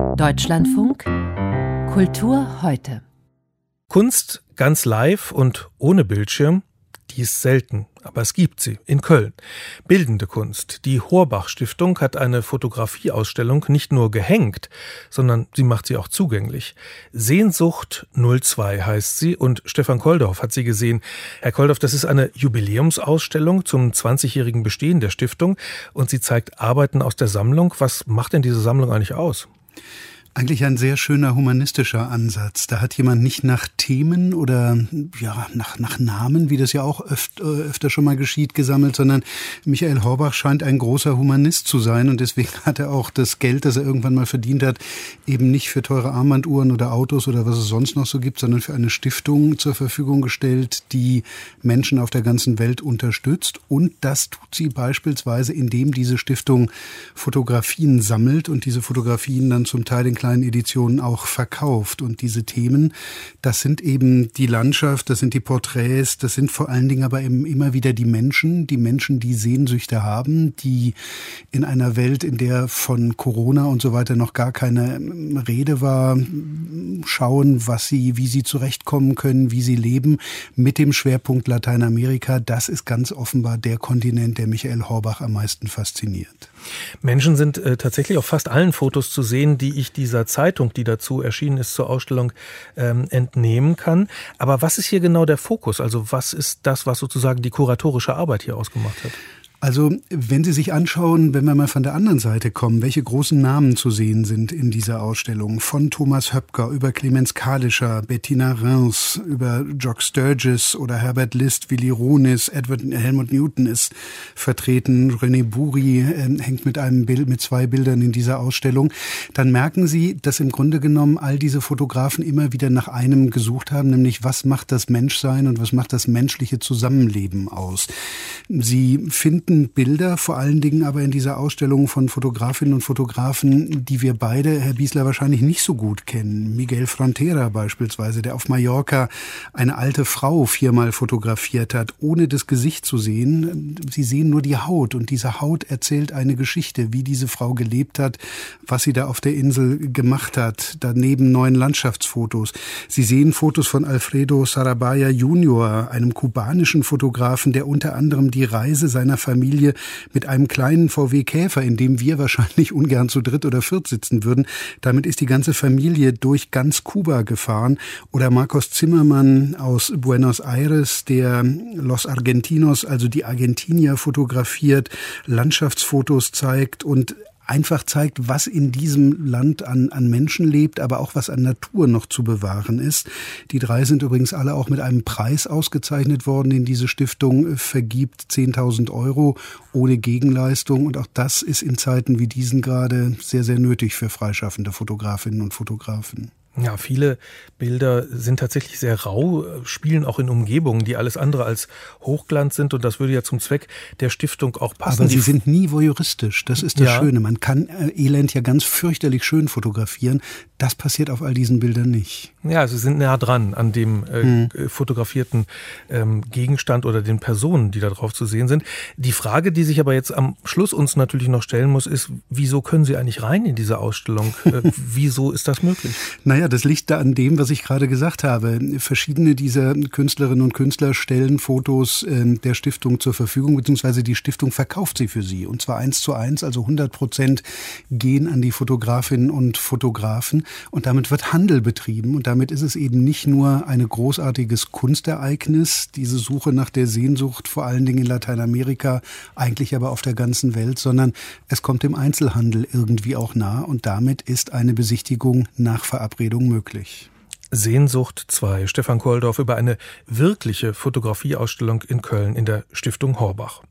Deutschlandfunk Kultur heute. Kunst ganz live und ohne Bildschirm, die ist selten, aber es gibt sie in Köln. Bildende Kunst. Die Horbach-Stiftung hat eine Fotografieausstellung nicht nur gehängt, sondern sie macht sie auch zugänglich. Sehnsucht 02 heißt sie und Stefan Koldorf hat sie gesehen. Herr Koldorf, das ist eine Jubiläumsausstellung zum 20-jährigen Bestehen der Stiftung und sie zeigt Arbeiten aus der Sammlung. Was macht denn diese Sammlung eigentlich aus? Eigentlich ein sehr schöner humanistischer Ansatz. Da hat jemand nicht nach Themen oder nach Namen, wie das ja auch öfter schon mal geschieht, gesammelt, sondern Michael Horbach scheint ein großer Humanist zu sein und deswegen hat er auch das Geld, das er irgendwann mal verdient hat, eben nicht für teure Armbanduhren oder Autos oder was es sonst noch so gibt, sondern für eine Stiftung zur Verfügung gestellt, die Menschen auf der ganzen Welt unterstützt. Und das tut sie beispielsweise, indem diese Stiftung Fotografien sammelt und diese Fotografien dann zum Teil in kleinen Editionen auch verkauft. Und diese Themen, das sind eben die Landschaft, das sind die Porträts, das sind vor allen Dingen aber eben immer wieder die Menschen, die Sehnsüchte haben, die in einer Welt, in der von Corona und so weiter noch gar keine Rede war, schauen, wie sie zurechtkommen können, wie sie leben, mit dem Schwerpunkt Lateinamerika. Das ist ganz offenbar der Kontinent, der Michael Horbach am meisten fasziniert. Menschen sind tatsächlich auf fast allen Fotos zu sehen, die ich dieser Zeitung, die dazu erschienen ist, zur Ausstellung entnehmen kann. Aber was ist hier genau der Fokus? Also was ist das, was sozusagen die kuratorische Arbeit hier ausgemacht hat? Also, wenn Sie sich anschauen, wenn wir mal von der anderen Seite kommen, welche großen Namen zu sehen sind in dieser Ausstellung, von Thomas Höpker über Clemens Kadischer, Bettina Reims, über Jock Sturgis oder Herbert List, Willi Ronis, Helmut Newton ist vertreten, René Boury hängt mit 2 Bildern in dieser Ausstellung, dann merken Sie, dass im Grunde genommen all diese Fotografen immer wieder nach einem gesucht haben, nämlich was macht das Menschsein und was macht das menschliche Zusammenleben aus. Sie finden Bilder, vor allen Dingen aber in dieser Ausstellung von Fotografinnen und Fotografen, die wir beide, Herr Biesler, wahrscheinlich nicht so gut kennen. Miguel Frontera beispielsweise, der auf Mallorca eine alte Frau 4-mal fotografiert hat, ohne das Gesicht zu sehen. Sie sehen nur die Haut und diese Haut erzählt eine Geschichte, wie diese Frau gelebt hat, was sie da auf der Insel gemacht hat. Daneben 9 Landschaftsfotos. Sie sehen Fotos von Alfredo Sarabaya Junior, einem kubanischen Fotografen, der unter anderem die Reise seiner Familie mit einem kleinen VW Käfer, in dem wir wahrscheinlich ungern zu 3 oder 4 sitzen würden. Damit ist die ganze Familie durch ganz Kuba gefahren. Oder Marcos Zimmermann aus Buenos Aires, der Los Argentinos, also die Argentinier fotografiert, Landschaftsfotos zeigt und einfach zeigt, was in diesem Land an Menschen lebt, aber auch was an Natur noch zu bewahren ist. Die 3 sind übrigens alle auch mit einem Preis ausgezeichnet worden, den diese Stiftung vergibt, 10.000 € ohne Gegenleistung. Und auch das ist in Zeiten wie diesen gerade sehr, sehr nötig für freischaffende Fotografinnen und Fotografen. Ja, viele Bilder sind tatsächlich sehr rau, spielen auch in Umgebungen, die alles andere als Hochglanz sind. Und das würde ja zum Zweck der Stiftung auch passen. Aber sie sind nie voyeuristisch. Das ist das Schöne. Man kann Elend ja ganz fürchterlich schön fotografieren. Das passiert auf all diesen Bildern nicht. Ja, sie sind nah dran an dem fotografierten Gegenstand oder den Personen, die da drauf zu sehen sind. Die Frage, die sich aber jetzt am Schluss uns natürlich noch stellen muss, ist, wieso können Sie eigentlich rein in diese Ausstellung? Wieso ist das möglich? Naja, das liegt da an dem, was ich gerade gesagt habe. Verschiedene dieser Künstlerinnen und Künstler stellen Fotos der Stiftung zur Verfügung, beziehungsweise die Stiftung verkauft sie für sie. Und zwar 1:1, also 100% gehen an die Fotografinnen und Fotografen. Und damit wird Handel betrieben. Und damit ist es eben nicht nur ein großartiges Kunstereignis, diese Suche nach der Sehnsucht, vor allen Dingen in Lateinamerika, eigentlich aber auf der ganzen Welt, sondern es kommt dem Einzelhandel irgendwie auch nah. Und damit ist eine Besichtigung nach Verabredung möglich. Sehnsucht 2. Stefan Koldorf über eine wirkliche Fotografieausstellung in Köln in der Stiftung Horbach.